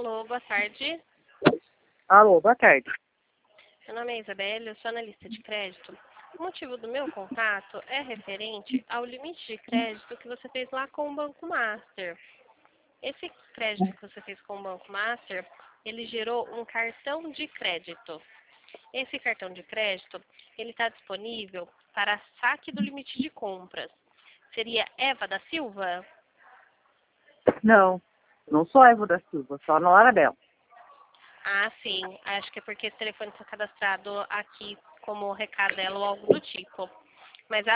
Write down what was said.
Alô, boa tarde. Alô, boa tarde. Meu nome é Isabelle, eu sou analista de crédito. O motivo do meu contato é referente ao limite de crédito que você fez lá com o Banco Master. Esse crédito que você fez com o Banco Master, ele gerou um cartão de crédito. Esse cartão de crédito, ele está disponível para saque do limite de compras. Seria Eva da Silva? Não, não sou Evo da Silva, sou a Nora Bela. Ah, sim. Acho que é porque esse telefone está cadastrado aqui como recado dela ou algo do tipo. Mas